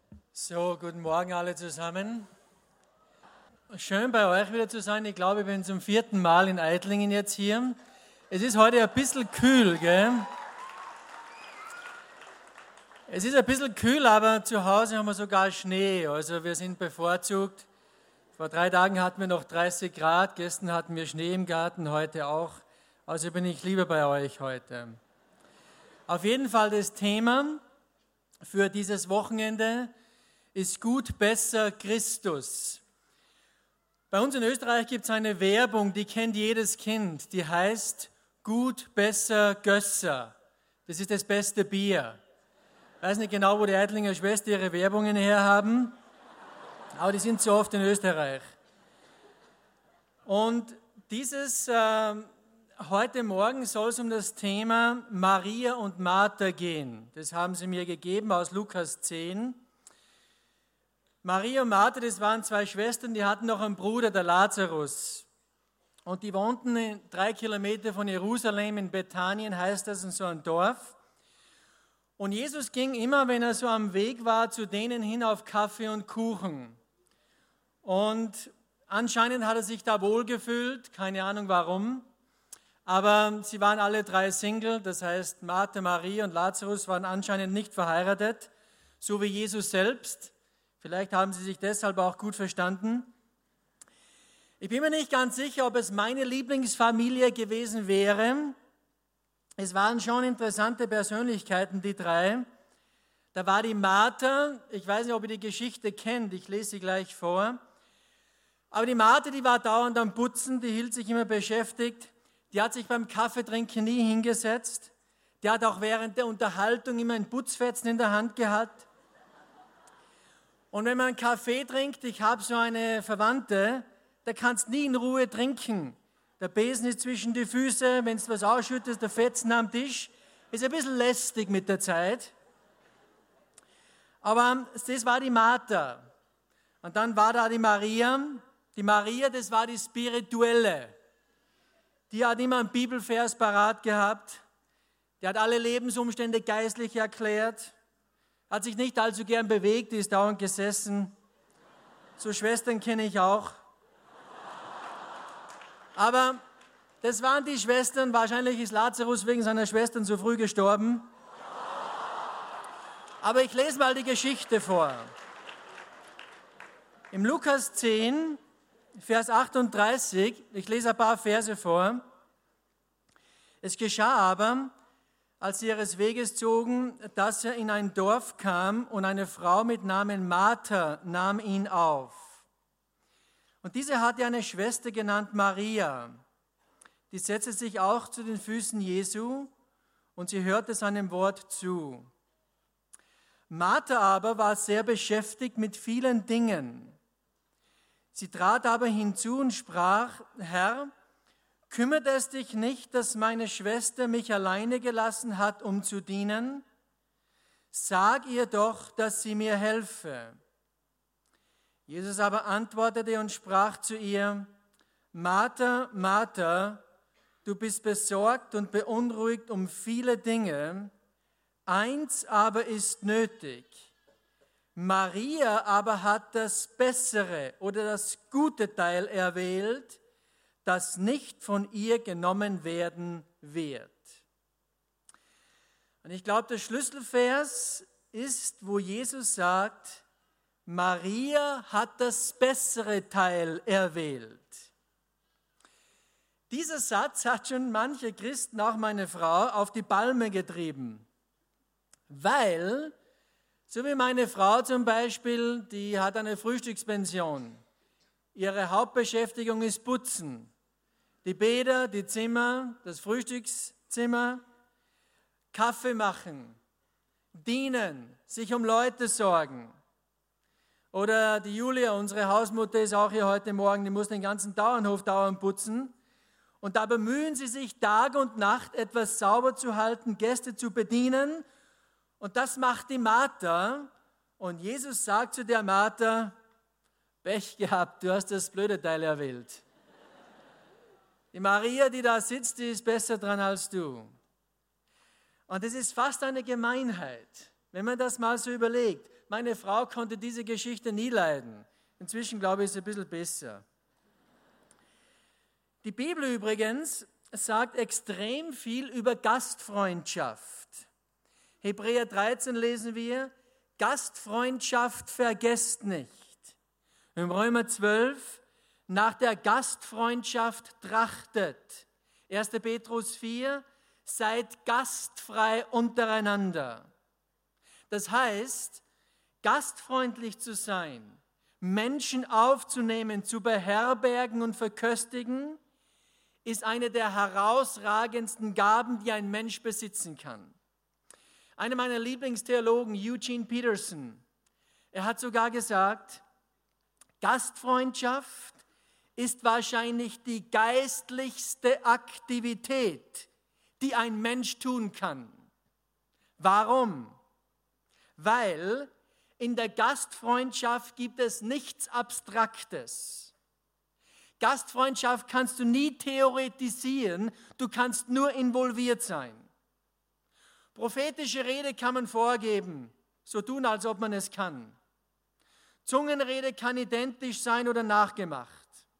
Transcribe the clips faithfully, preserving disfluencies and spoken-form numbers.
So, guten Morgen alle zusammen. Schön bei euch wieder zu sein. Ich glaube, ich bin zum vierten Mal in Eitlingen jetzt hier. Es ist heute ein bisschen kühl, gell? Es ist ein bisschen kühl, aber zu Hause haben wir sogar Schnee. Also wir sind bevorzugt. Vor drei Tagen hatten wir noch dreißig Grad, gestern hatten wir Schnee im Garten, heute auch. Also bin ich lieber bei euch heute. Auf jeden Fall das Thema für dieses Wochenende ist gut, besser, Christus. Bei uns in Österreich gibt es eine Werbung, die kennt jedes Kind, die heißt gut, besser, Gösser. Das ist das beste Bier. Ich weiß nicht genau, wo die Eitlinger Schwestern ihre Werbungen herhaben, aber die sind so oft in Österreich. Und dieses, äh, heute Morgen soll es um das Thema Maria und Martha gehen. Das haben sie mir gegeben aus Lukas zehn. Maria und Martha, das waren zwei Schwestern, die hatten noch einen Bruder, der Lazarus. Und die wohnten in drei Kilometer von Jerusalem, in Bethanien heißt das, in so einem Dorf. Und Jesus ging immer, wenn er so am Weg war, zu denen hin auf Kaffee und Kuchen. Und anscheinend hat er sich da wohlgefühlt, keine Ahnung warum. Aber sie waren alle drei Single, das heißt Martha, Maria und Lazarus waren anscheinend nicht verheiratet, so wie Jesus selbst. Vielleicht haben sie sich deshalb auch gut verstanden. Ich bin mir nicht ganz sicher, ob es meine Lieblingsfamilie gewesen wäre. Es waren schon interessante Persönlichkeiten, die drei. Da war die Martha, ich weiß nicht, ob ihr die Geschichte kennt, ich lese sie gleich vor. Aber die Martha, die war dauernd am Putzen, die hielt sich immer beschäftigt. Die hat sich beim Kaffeetrinken nie hingesetzt. Die hat auch während der Unterhaltung immer ein Putzfetzen in der Hand gehabt. Und wenn man einen Kaffee trinkt, ich habe so eine Verwandte, da kannst nie in Ruhe trinken. Der Besen ist zwischen die Füße, wenn du was ausschüttest, der Fetzen am Tisch. Ist ein bisschen lästig mit der Zeit. Aber das war die Martha. Und dann war da die Maria. Die Maria, das war die Spirituelle. Die hat immer einen Bibelvers parat gehabt. Die hat alle Lebensumstände geistlich erklärt. Hat sich nicht allzu gern bewegt, die ist dauernd gesessen. So Schwestern kenne ich auch. Aber das waren die Schwestern, wahrscheinlich ist Lazarus wegen seiner Schwestern zu früh gestorben. Aber ich lese mal die Geschichte vor. Im Lukas zehn, Vers achtunddreißig, ich lese ein paar Verse vor. Es geschah aber, als sie ihres Weges zogen, dass er in ein Dorf kam und eine Frau mit Namen Martha nahm ihn auf. Und diese hatte eine Schwester genannt Maria. Die setzte sich auch zu den Füßen Jesu und sie hörte seinem Wort zu. Martha aber war sehr beschäftigt mit vielen Dingen. Sie trat aber hinzu und sprach, Herr, kümmert es dich nicht, dass meine Schwester mich alleine gelassen hat, um zu dienen? Sag ihr doch, dass sie mir helfe. Jesus aber antwortete und sprach zu ihr, Martha, Martha, du bist besorgt und beunruhigt um viele Dinge, eins aber ist nötig. Maria aber hat das Bessere oder das gute Teil erwählt, das nicht von ihr genommen werden wird. Und ich glaube, der Schlüsselvers ist, wo Jesus sagt, Maria hat das bessere Teil erwählt. Dieser Satz hat schon manche Christen, auch meine Frau, auf die Palme getrieben. Weil, so wie meine Frau zum Beispiel, die hat eine Frühstückspension. Ihre Hauptbeschäftigung ist Putzen. Die Bäder, die Zimmer, das Frühstückszimmer, Kaffee machen, dienen, sich um Leute sorgen. Oder die Julia, unsere Hausmutter, ist auch hier heute Morgen, die muss den ganzen Bauernhof dauernd putzen. Und da bemühen sie sich Tag und Nacht, etwas sauber zu halten, Gäste zu bedienen. Und das macht die Martha. Und Jesus sagt zu der Martha, Pech gehabt, du hast das blöde Teil erwählt. Die Maria, die da sitzt, die ist besser dran als du. Und es ist fast eine Gemeinheit, wenn man das mal so überlegt. meine Frau konnte diese Geschichte nie leiden. Inzwischen glaube ich, ist es ein bisschen besser. Die Bibel übrigens sagt extrem viel über Gastfreundschaft. Hebräer dreizehn lesen wir, Gastfreundschaft vergesst nicht. Im Römer zwölf, nach der Gastfreundschaft trachtet. erster Petrus vier, seid gastfrei untereinander. Das heißt, gastfreundlich zu sein, Menschen aufzunehmen, zu beherbergen und verköstigen, ist eine der herausragendsten Gaben, die ein Mensch besitzen kann. Einer meiner Lieblingstheologen, Eugene Peterson, er hat sogar gesagt, Gastfreundschaft ist wahrscheinlich die geistlichste Aktivität, die ein Mensch tun kann. Warum? Weil in der Gastfreundschaft gibt es nichts Abstraktes. Gastfreundschaft kannst du nie theoretisieren, du kannst nur involviert sein. Prophetische Rede kann man vorgeben, so tun, als ob man es kann. Zungenrede kann identisch sein oder nachgemacht.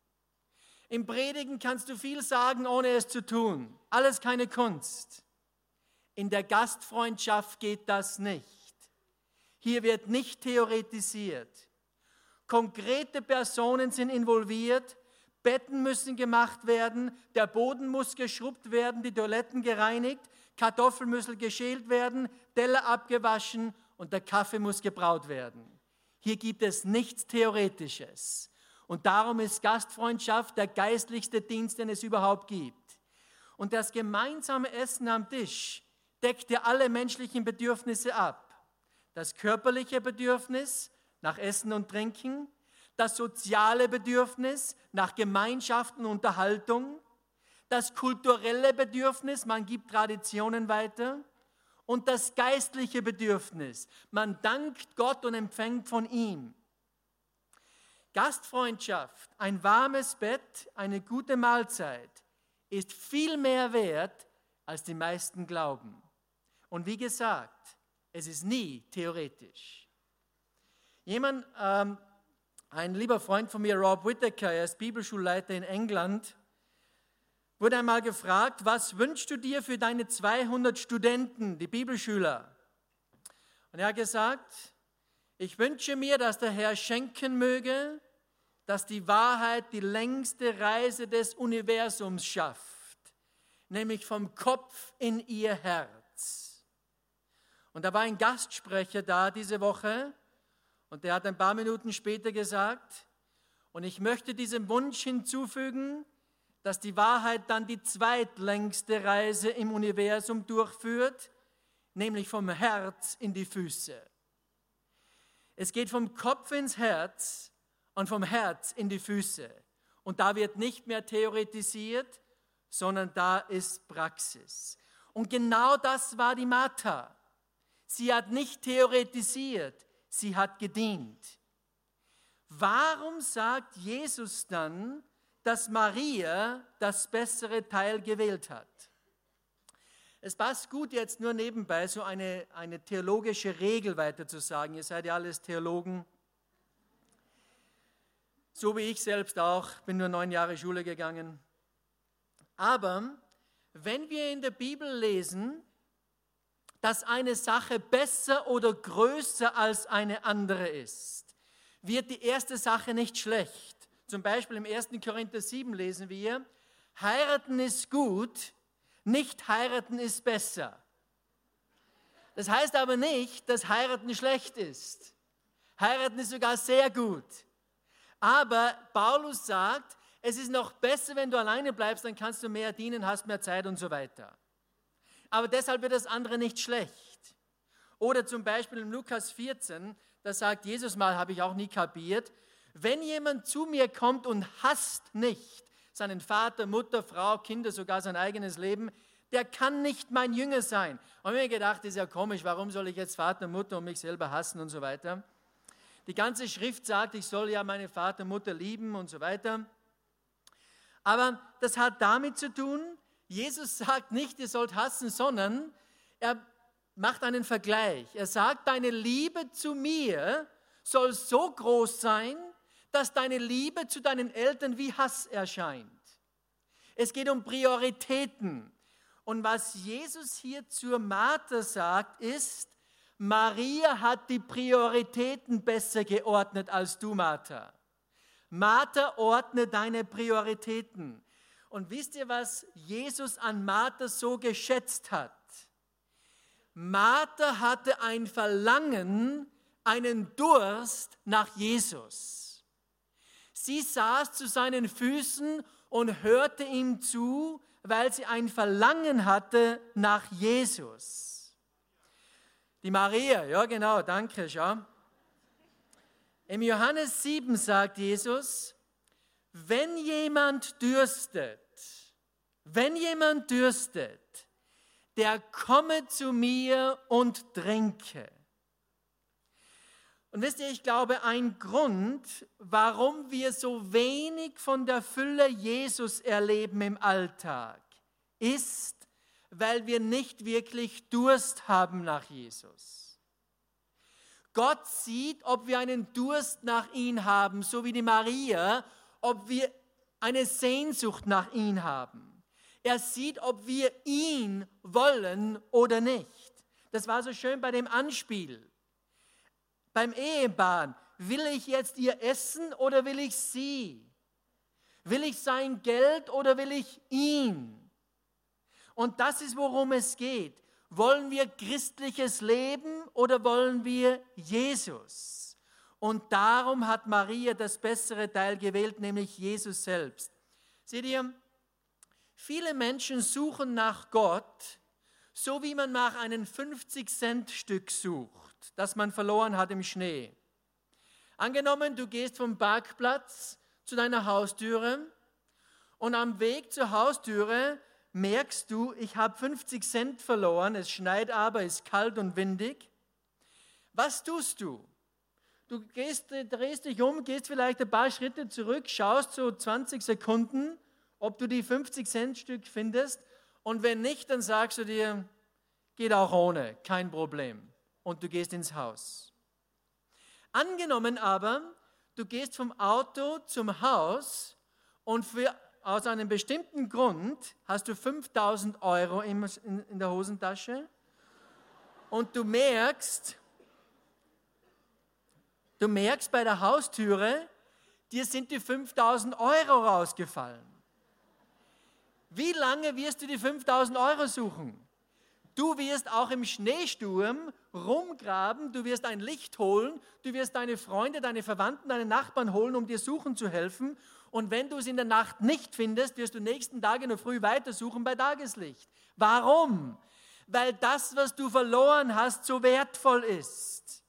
Im Predigen kannst du viel sagen, ohne es zu tun. Alles keine Kunst. In der Gastfreundschaft geht das nicht. Hier wird nicht theoretisiert. Konkrete Personen sind involviert, Betten müssen gemacht werden, der Boden muss geschrubbt werden, die Toiletten gereinigt, Kartoffeln müssen geschält werden, Teller abgewaschen und der Kaffee muss gebraut werden. Hier gibt es nichts Theoretisches. Und darum ist Gastfreundschaft der geistlichste Dienst, den es überhaupt gibt. Und das gemeinsame Essen am Tisch deckt ja alle menschlichen Bedürfnisse ab. Das körperliche Bedürfnis nach Essen und Trinken, das soziale Bedürfnis nach Gemeinschaft und Unterhaltung, das kulturelle Bedürfnis, man gibt Traditionen weiter, und das geistliche Bedürfnis, man dankt Gott und empfängt von ihm. Gastfreundschaft, ein warmes Bett, eine gute Mahlzeit ist viel mehr wert, als die meisten glauben. Und wie gesagt, es ist nie theoretisch. Jemand, ähm, ein lieber Freund von mir, Rob Whittaker, er ist Bibelschulleiter in England, wurde einmal gefragt, was wünschst du dir für deine zweihundert Studenten, die Bibelschüler? Und er hat gesagt, ich wünsche mir, dass der Herr schenken möge, dass die Wahrheit die längste Reise des Universums schafft, nämlich vom Kopf in ihr Herz. Und da war ein Gastsprecher da diese Woche und der hat ein paar Minuten später gesagt, und ich möchte diesem Wunsch hinzufügen, dass die Wahrheit dann die zweitlängste Reise im Universum durchführt, nämlich vom Herz in die Füße. Es geht vom Kopf ins Herz und vom Herz in die Füße. Und da wird nicht mehr theoretisiert, sondern da ist Praxis. Und genau das war die Martha. Sie hat nicht theoretisiert, sie hat gedient. Warum sagt Jesus dann, dass Maria das bessere Teil gewählt hat? Es passt gut, jetzt nur nebenbei so eine, eine theologische Regel weiter zu sagen. Ihr seid ja alles Theologen. So wie ich selbst auch, bin nur neun Jahre Schule gegangen. Aber wenn wir in der Bibel lesen, dass eine Sache besser oder größer als eine andere ist, wird die erste Sache nicht schlecht. Zum Beispiel im ersten Korinther sieben lesen wir, heiraten ist gut, nicht heiraten ist besser. Das heißt aber nicht, dass heiraten schlecht ist. Heiraten ist sogar sehr gut. Aber Paulus sagt, es ist noch besser, wenn du alleine bleibst, dann kannst du mehr dienen, hast mehr Zeit und so weiter. Aber deshalb wird das andere nicht schlecht. Oder zum Beispiel in Lukas vierzehn, da sagt Jesus mal, habe ich auch nie kapiert, wenn jemand zu mir kommt und hasst nicht seinen Vater, Mutter, Frau, Kinder, sogar sein eigenes Leben, der kann nicht mein Jünger sein. Und ich habe mir gedacht, das ist ja komisch, warum soll ich jetzt Vater, Mutter und mich selber hassen und so weiter. Die ganze Schrift sagt, ich soll ja meine Vater, Mutter lieben und so weiter. Aber das hat damit zu tun, Jesus sagt nicht, ihr sollt hassen, sondern er macht einen Vergleich. Er sagt, deine Liebe zu mir soll so groß sein, dass deine Liebe zu deinen Eltern wie Hass erscheint. Es geht um Prioritäten. Und was Jesus hier zur Martha sagt, ist, Maria hat die Prioritäten besser geordnet als du, Martha. Martha, ordne deine Prioritäten. Und wisst ihr, was Jesus an Martha so geschätzt hat? Martha hatte ein Verlangen, einen Durst nach Jesus. Sie saß zu seinen Füßen und hörte ihm zu, weil sie ein Verlangen hatte nach Jesus. Die Maria, ja genau, danke, schau. Im Johannes sieben sagt Jesus, wenn jemand dürstet, wenn jemand dürstet, der komme zu mir und trinke. Und wisst ihr, ich glaube, ein Grund, warum wir so wenig von der Fülle Jesus erleben im Alltag, ist, weil wir nicht wirklich Durst haben nach Jesus. Gott sieht, ob wir einen Durst nach ihm haben, so wie die Maria, ob wir eine Sehnsucht nach ihm haben. Er sieht, ob wir ihn wollen oder nicht. Das war so schön bei dem Anspiel. Beim Ehepaar, will ich jetzt ihr Essen oder will ich sie? Will ich sein Geld oder will ich ihn? Und das ist, worum es geht. Wollen wir christliches Leben oder wollen wir Jesus? Und darum hat Maria das bessere Teil gewählt, nämlich Jesus selbst. Seht ihr, viele Menschen suchen nach Gott, so wie man nach einem fünfzig-Cent-Stück sucht, das man verloren hat im Schnee. Angenommen, du gehst vom Parkplatz zu deiner Haustüre und am Weg zur Haustüre merkst du, ich habe fünfzig Cent verloren, es schneit aber, es ist kalt und windig. Was tust du? Du gehst, drehst dich um, gehst vielleicht ein paar Schritte zurück, schaust so zwanzig Sekunden, ob du die fünfzig Cent Stück findest und wenn nicht, dann sagst du dir, geht auch ohne, kein Problem und du gehst ins Haus. Angenommen aber, du gehst vom Auto zum Haus und für, aus einem bestimmten Grund hast du fünftausend Euro in, in, in der Hosentasche und du merkst, du merkst bei der Haustüre, dir sind die fünftausend Euro rausgefallen. Wie lange wirst du die fünftausend Euro suchen? Du wirst auch im Schneesturm rumgraben, du wirst ein Licht holen, du wirst deine Freunde, deine Verwandten, deine Nachbarn holen, um dir suchen zu helfen. Und wenn du es in der Nacht nicht findest, wirst du nächsten Tage noch früh weitersuchen bei Tageslicht. Warum? Weil das, was du verloren hast, so wertvoll ist.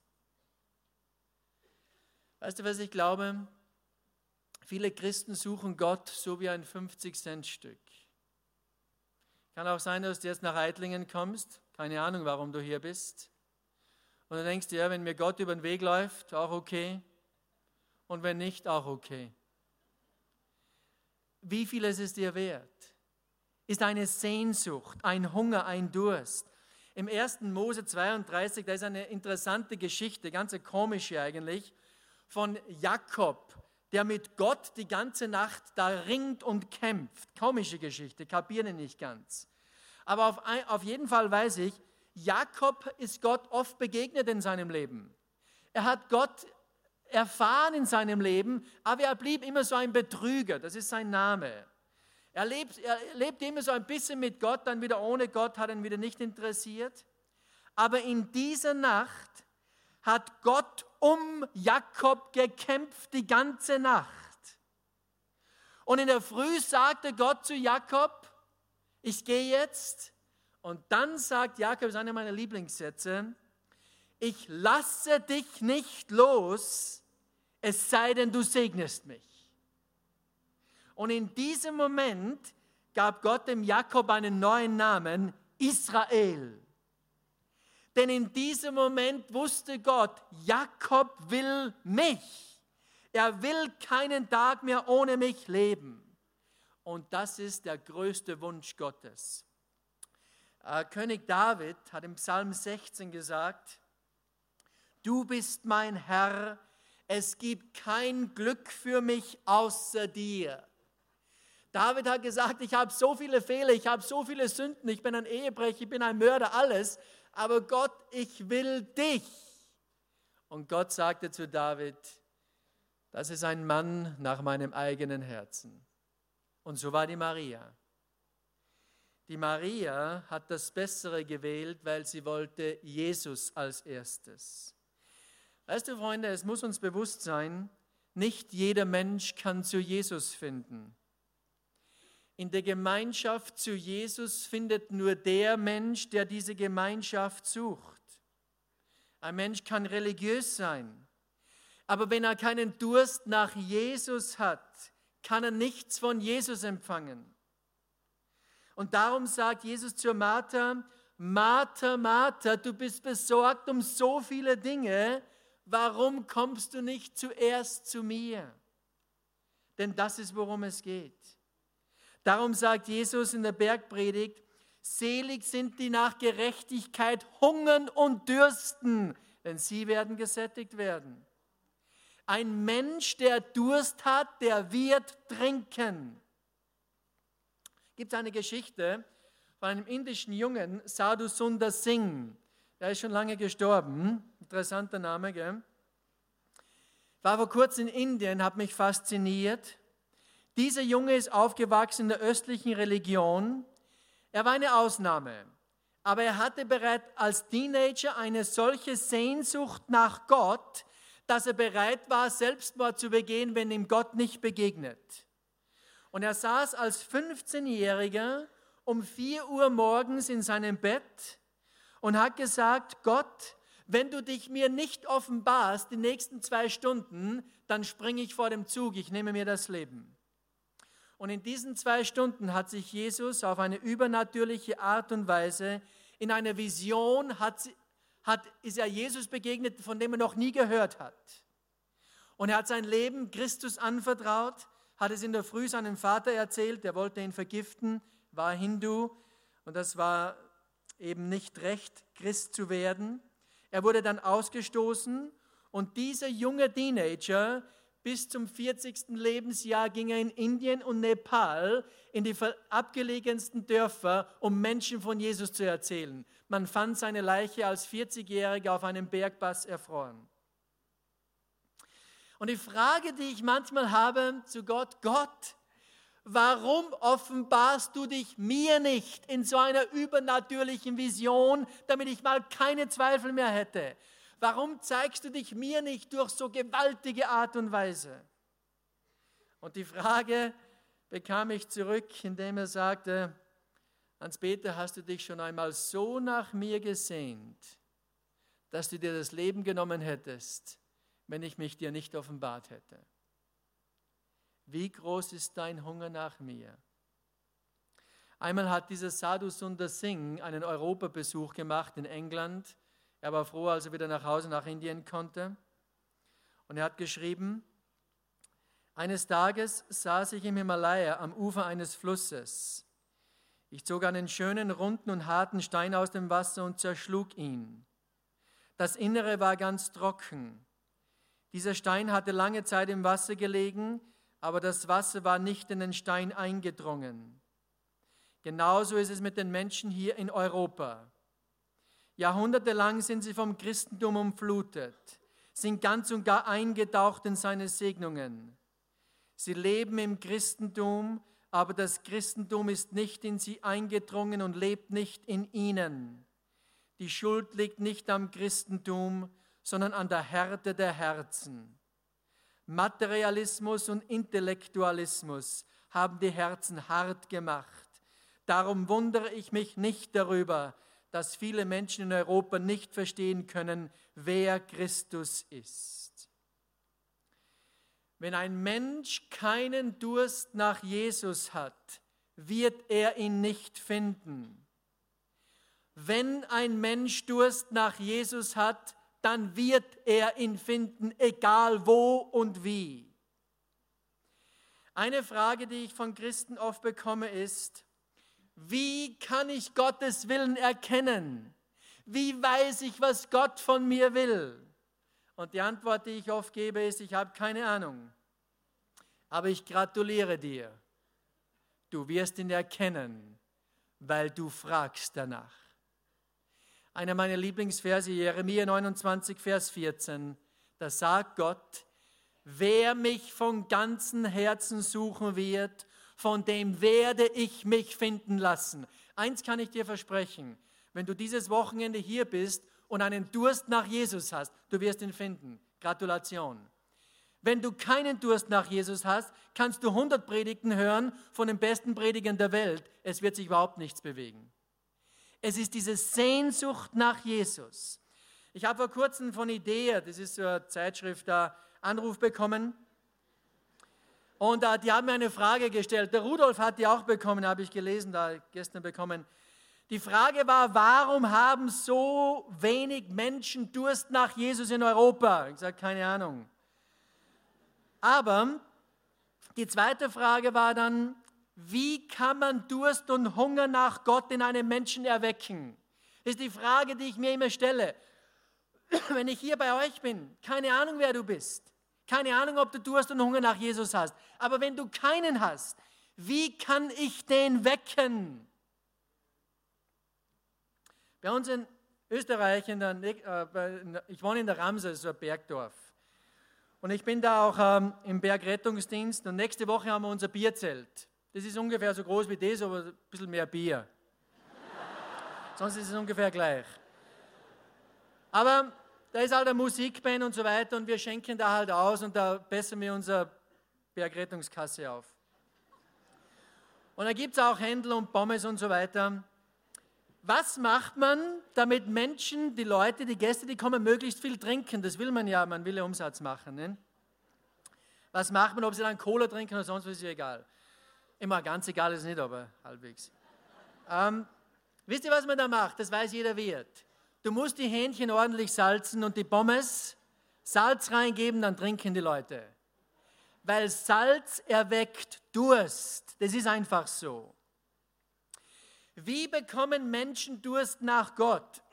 Weißt du, was ich glaube? Viele Christen suchen Gott so wie ein fünfzig Cent Stück. Kann auch sein, dass du jetzt nach Eitlingen kommst. Keine Ahnung, warum du hier bist. Und du denkst dir, ja, wenn mir Gott über den Weg läuft, auch okay. Und wenn nicht, auch okay. Wie viel ist es dir wert? Ist eine Sehnsucht, ein Hunger, ein Durst. Im ersten Mose zweiunddreißig, da ist eine interessante Geschichte, ganz eine komische eigentlich, von Jakob, der mit Gott die ganze Nacht da ringt und kämpft. Komische Geschichte, kapieren ihn nicht ganz. Aber auf, ein, auf jeden Fall weiß ich, Jakob ist Gott oft begegnet in seinem Leben. Er hat Gott erfahren in seinem Leben, aber er blieb immer so ein Betrüger, das ist sein Name. Er lebt, er lebt immer so ein bisschen mit Gott, dann wieder ohne Gott, hat ihn wieder nicht interessiert. Aber in dieser Nacht hat Gott um Jakob gekämpft die ganze Nacht. Und in der Früh sagte Gott zu Jakob, ich gehe jetzt. Und dann sagt Jakob, das ist einer meiner Lieblingssätze, ich lasse dich nicht los, es sei denn, du segnest mich. Und in diesem Moment gab Gott dem Jakob einen neuen Namen, Israel. Denn in diesem Moment wusste Gott, Jakob will mich. Er will keinen Tag mehr ohne mich leben. Und das ist der größte Wunsch Gottes. Äh, König David hat im Psalm sechzehn gesagt, du bist mein Herr, es gibt kein Glück für mich außer dir. David hat gesagt, ich habe so viele Fehler, ich habe so viele Sünden, ich bin ein Ehebrecher, ich bin ein Mörder, alles, aber Gott, ich will dich. Und Gott sagte zu David, das ist ein Mann nach meinem eigenen Herzen. Und so war die Maria. Die Maria hat das Bessere gewählt, weil sie wollte Jesus als erstes. Weißt du, Freunde, es muss uns bewusst sein, nicht jeder Mensch kann zu Jesus finden. In der Gemeinschaft zu Jesus findet nur der Mensch, der diese Gemeinschaft sucht. Ein Mensch kann religiös sein, aber wenn er keinen Durst nach Jesus hat, kann er nichts von Jesus empfangen. Und darum sagt Jesus zur Martha, Martha, Martha, du bist besorgt um so viele Dinge, warum kommst du nicht zuerst zu mir? Denn das ist, worum es geht. Darum sagt Jesus in der Bergpredigt, selig sind die nach Gerechtigkeit hungern und dürsten, denn sie werden gesättigt werden. Ein Mensch, der Durst hat, der wird trinken. Es gibt eine Geschichte von einem indischen Jungen, Sadhu Sundar Singh. Der ist schon lange gestorben. Interessanter Name, gell? War vor kurzem in Indien, hat mich fasziniert. Dieser Junge ist aufgewachsen in der östlichen Religion. Er war eine Ausnahme, aber er hatte bereits als Teenager eine solche Sehnsucht nach Gott, dass er bereit war, Selbstmord zu begehen, wenn ihm Gott nicht begegnet. Und er saß als fünfzehnjähriger um vier Uhr morgens in seinem Bett und hat gesagt, Gott, wenn du dich mir nicht offenbarst die nächsten zwei Stunden, dann springe ich vor dem Zug, ich nehme mir das Leben. Und in diesen zwei Stunden hat sich Jesus auf eine übernatürliche Art und Weise, in einer Vision hat, hat, ist er Jesus begegnet, von dem er noch nie gehört hat. Und er hat sein Leben Christus anvertraut, hat es in der Früh seinem Vater erzählt, der wollte ihn vergiften, war Hindu und das war eben nicht recht, Christ zu werden. Er wurde dann ausgestoßen und dieser junge Teenager, bis zum vierzigsten Lebensjahr ging er in Indien und Nepal in die abgelegensten Dörfer, um Menschen von Jesus zu erzählen. Man fand seine Leiche als vierzigjähriger auf einem Bergpass erfroren. Und die Frage, die ich manchmal habe zu Gott, Gott, warum offenbarst du dich mir nicht in so einer übernatürlichen Vision, damit ich mal keine Zweifel mehr hätte? Warum zeigst du dich mir nicht durch so gewaltige Art und Weise? Und die Frage bekam ich zurück, indem er sagte, Hans-Peter, hast du dich schon einmal so nach mir gesehnt, dass du dir das Leben genommen hättest, wenn ich mich dir nicht offenbart hätte? Wie groß ist dein Hunger nach mir? Einmal hat dieser Sadhu Sundar Singh einen Europabesuch gemacht in England. Er war froh, als er wieder nach Hause nach Indien konnte. Und er hat geschrieben, eines Tages saß ich im Himalaya am Ufer eines Flusses. Ich zog einen schönen, runden und harten Stein aus dem Wasser und zerschlug ihn. Das Innere war ganz trocken. Dieser Stein hatte lange Zeit im Wasser gelegen, aber das Wasser war nicht in den Stein eingedrungen. Genauso ist es mit den Menschen hier in Europa. Jahrhundertelang sind sie vom Christentum umflutet, sind ganz und gar eingetaucht in seine Segnungen. Sie leben im Christentum, aber das Christentum ist nicht in sie eingedrungen und lebt nicht in ihnen. Die Schuld liegt nicht am Christentum, sondern an der Härte der Herzen. Materialismus und Intellektualismus haben die Herzen hart gemacht. Darum wundere ich mich nicht darüber, dass viele Menschen in Europa nicht verstehen können, wer Christus ist. Wenn ein Mensch keinen Durst nach Jesus hat, wird er ihn nicht finden. Wenn ein Mensch Durst nach Jesus hat, dann wird er ihn finden, egal wo und wie. Eine Frage, die ich von Christen oft bekomme, ist, wie kann ich Gottes Willen erkennen? Wie weiß ich, was Gott von mir will? Und die Antwort, die ich oft gebe, ist, ich habe keine Ahnung. Aber ich gratuliere dir. Du wirst ihn erkennen, weil du fragst danach. Einer meiner Lieblingsverse, Jeremia neunundzwanzig, Vers vierzehn, da sagt Gott, wer mich von ganzem Herzen suchen wird, von dem werde ich mich finden lassen. Eins kann ich dir versprechen, wenn du dieses Wochenende hier bist und einen Durst nach Jesus hast, du wirst ihn finden. Gratulation. Wenn du keinen Durst nach Jesus hast, kannst du hundert Predigten hören von den besten Predigern der Welt. Es wird sich überhaupt nichts bewegen. Es ist diese Sehnsucht nach Jesus. Ich habe vor kurzem von Idea, das ist so eine Zeitschrift, da Anruf bekommen. Und äh, die haben mir eine Frage gestellt. Der Rudolf hat die auch bekommen, habe ich gelesen, da gestern bekommen. Die Frage war, warum haben so wenig Menschen Durst nach Jesus in Europa? Ich sage, keine Ahnung. Aber die zweite Frage war dann, wie kann man Durst und Hunger nach Gott in einem Menschen erwecken? Das ist die Frage, die ich mir immer stelle. Wenn ich hier bei euch bin, keine Ahnung, wer du bist, keine Ahnung, ob du Durst und Hunger nach Jesus hast, aber wenn du keinen hast, wie kann ich den wecken? Bei uns in Österreich, in der, äh, ich wohne in der Ramsau, so ein Bergdorf. Und ich bin da auch ähm, im Bergrettungsdienst und nächste Woche haben wir unser Bierzelt. Das ist ungefähr so groß wie das, aber ein bisschen mehr Bier. Sonst ist es ungefähr gleich. Aber da ist halt eine Musikband und so weiter und wir schenken da halt aus und da bessern wir unsere Bergrettungskasse auf. Und da gibt es auch Händel und Pommes und so weiter. Was macht man, damit Menschen, die Leute, die Gäste, die kommen, möglichst viel trinken? Das will man ja, man will ja Umsatz machen. Ne? Was macht man, ob sie dann Cola trinken oder sonst was, ist ja egal. Immer ganz egal ist es nicht, aber halbwegs. Ähm, wisst ihr, was man da macht? Das weiß jeder Wirt. Du musst die Hähnchen ordentlich salzen und die Pommes Salz reingeben, dann trinken die Leute. Weil Salz erweckt Durst. Das ist einfach so. Wie bekommen Menschen Durst nach Gott?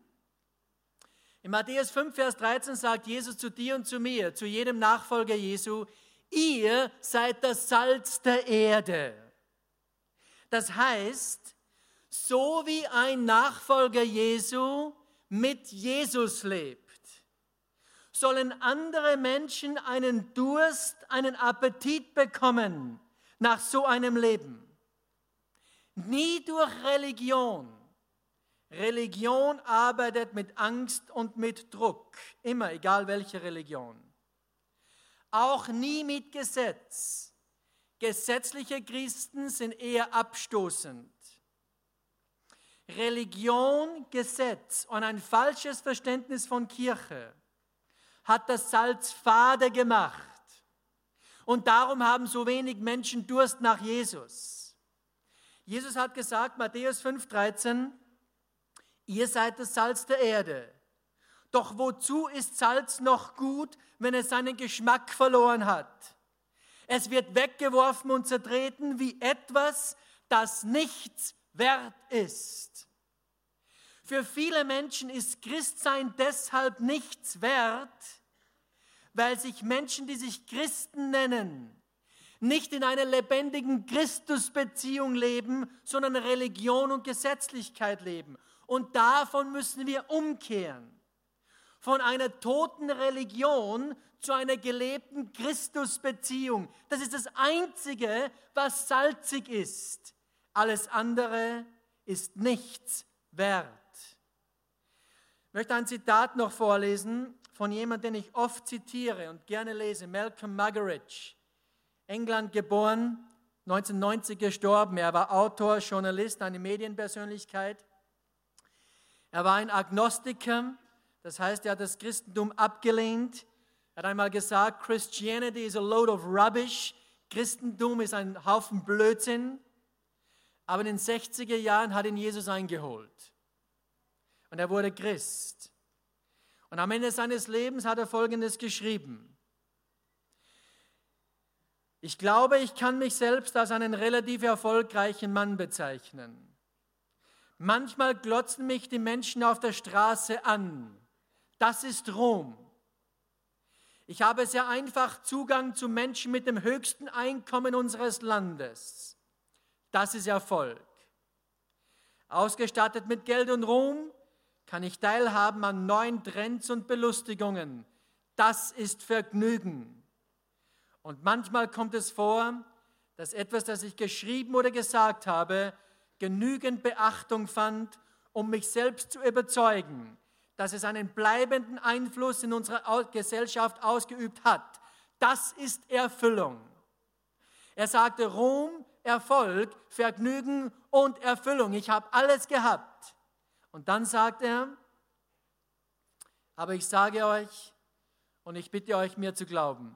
In Matthäus fünf, Vers dreizehn sagt Jesus zu dir und zu mir, zu jedem Nachfolger Jesu, ihr seid das Salz der Erde. Das heißt, so wie ein Nachfolger Jesu mit Jesus lebt, sollen andere Menschen einen Durst, einen Appetit bekommen nach so einem Leben. Nie durch Religion. Religion arbeitet mit Angst und mit Druck. Immer, egal welche Religion. Auch nie mit Gesetz. Gesetzliche Christen sind eher abstoßend. Religion, Gesetz und ein falsches Verständnis von Kirche hat das Salz fade gemacht. Und darum haben so wenig Menschen Durst nach Jesus. Jesus hat gesagt, Matthäus fünf, dreizehn, ihr seid das Salz der Erde. Doch wozu ist Salz noch gut, wenn es seinen Geschmack verloren hat? Es wird weggeworfen und zertreten wie etwas, das nichts wert ist. Für viele Menschen ist Christsein deshalb nichts wert, weil sich Menschen, die sich Christen nennen, nicht in einer lebendigen Christusbeziehung leben, sondern Religion und Gesetzlichkeit leben. Und davon müssen wir umkehren. Von einer toten Religion zu einer gelebten Christusbeziehung. Das ist das Einzige, was salzig ist. Alles andere ist nichts wert. Ich möchte ein Zitat noch vorlesen von jemandem, den ich oft zitiere und gerne lese, Malcolm Muggeridge. England geboren, neunzehnhundertneunzig gestorben. Er war Autor, Journalist, eine Medienpersönlichkeit. Er war ein Agnostiker, das heißt, er hat das Christentum abgelehnt. Er hat einmal gesagt, Christianity is a load of rubbish. Christentum ist ein Haufen Blödsinn. Aber in den sechziger Jahren hat ihn Jesus eingeholt. Und er wurde Christ. Und am Ende seines Lebens hat er Folgendes geschrieben. Ich glaube, ich kann mich selbst als einen relativ erfolgreichen Mann bezeichnen. Manchmal glotzen mich die Menschen auf der Straße an. Das ist Ruhm. Ich habe sehr einfach Zugang zu Menschen mit dem höchsten Einkommen unseres Landes. Das ist Erfolg. Ausgestattet mit Geld und Ruhm kann ich teilhaben an neuen Trends und Belustigungen. Das ist Vergnügen. Und manchmal kommt es vor, dass etwas, das ich geschrieben oder gesagt habe, genügend Beachtung fand, um mich selbst zu überzeugen, dass es einen bleibenden Einfluss in unserer Gesellschaft ausgeübt hat. Das ist Erfüllung. Er sagte Ruhm, Erfolg, Vergnügen und Erfüllung. Ich habe alles gehabt. Und dann sagt er, aber ich sage euch, und ich bitte euch, mir zu glauben,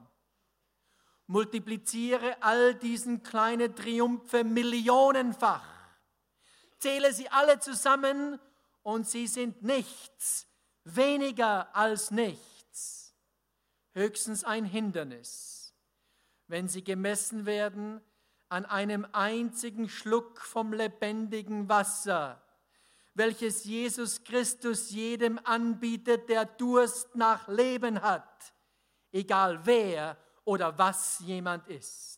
multipliziere all diesen kleinen Triumphe millionenfach. Zähle sie alle zusammen und sie sind nichts, weniger als nichts. Höchstens ein Hindernis, wenn sie gemessen werden an einem einzigen Schluck vom lebendigen Wasser, welches Jesus Christus jedem anbietet, der Durst nach Leben hat, egal wer oder was jemand ist.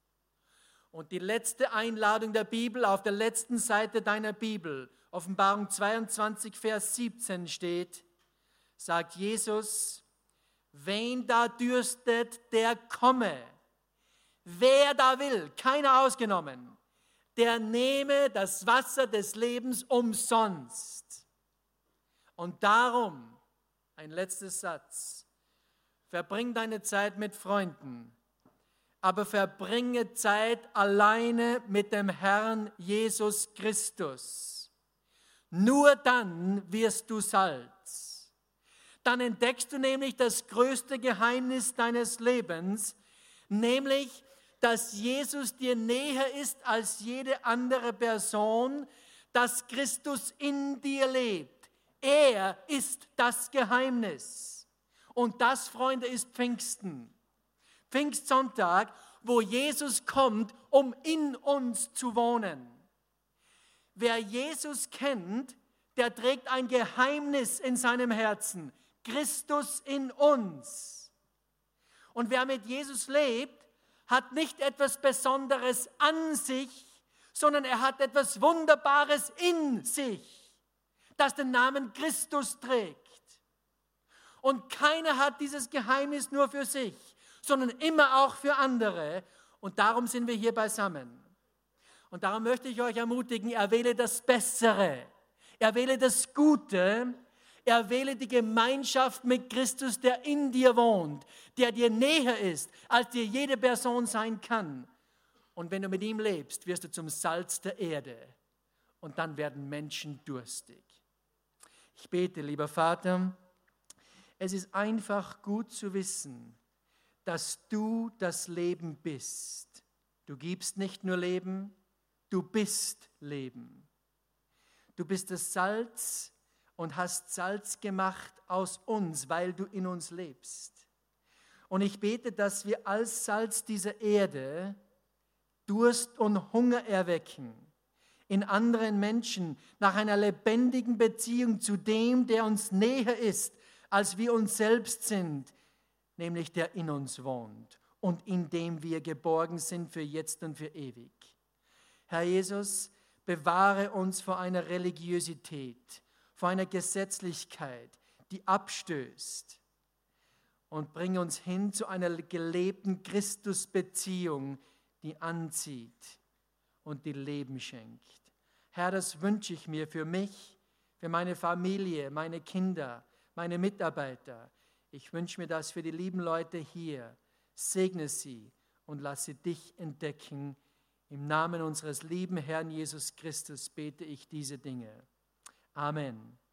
Und die letzte Einladung der Bibel auf der letzten Seite deiner Bibel, Offenbarung zweiundzwanzig, Vers siebzehn steht, sagt Jesus, wen da dürstet, der komme. Wer da will, keiner ausgenommen, der nehme das Wasser des Lebens umsonst. Und darum, ein letzter Satz, verbring deine Zeit mit Freunden, aber verbringe Zeit alleine mit dem Herrn Jesus Christus. Nur dann wirst du Salz. Dann entdeckst du nämlich das größte Geheimnis deines Lebens, nämlich, dass Jesus dir näher ist als jede andere Person, dass Christus in dir lebt. Er ist das Geheimnis. Und das, Freunde, ist Pfingsten. Pfingstsonntag, wo Jesus kommt, um in uns zu wohnen. Wer Jesus kennt, der trägt ein Geheimnis in seinem Herzen. Christus in uns. Und wer mit Jesus lebt, hat nicht etwas Besonderes an sich, sondern er hat etwas Wunderbares in sich, das den Namen Christus trägt. Und keiner hat dieses Geheimnis nur für sich, sondern immer auch für andere. Und darum sind wir hier beisammen. Und darum möchte ich euch ermutigen, erwähle das Bessere, erwähle das Gute, erwähle die Gemeinschaft mit Christus, der in dir wohnt, der dir näher ist, als dir jede Person sein kann. Und wenn du mit ihm lebst, wirst du zum Salz der Erde. Und dann werden Menschen durstig. Ich bete, lieber Vater, es ist einfach gut zu wissen, dass du das Leben bist. Du gibst nicht nur Leben, du bist Leben. Du bist das Salz und hast Salz gemacht aus uns, weil du in uns lebst. Und ich bete, dass wir als Salz dieser Erde Durst und Hunger erwecken in anderen Menschen nach einer lebendigen Beziehung zu dem, der uns näher ist, als wir uns selbst sind, nämlich der in uns wohnt und in dem wir geborgen sind für jetzt und für ewig. Herr Jesus, bewahre uns vor einer Religiosität, vor einer Gesetzlichkeit, die abstößt, und bringe uns hin zu einer gelebten Christusbeziehung, die anzieht und die Leben schenkt. Herr, das wünsche ich mir für mich, für meine Familie, meine Kinder, meine Mitarbeiter. Ich wünsche mir das für die lieben Leute hier. Segne sie und lasse dich entdecken. Im Namen unseres lieben Herrn Jesus Christus bete ich diese Dinge. Amen.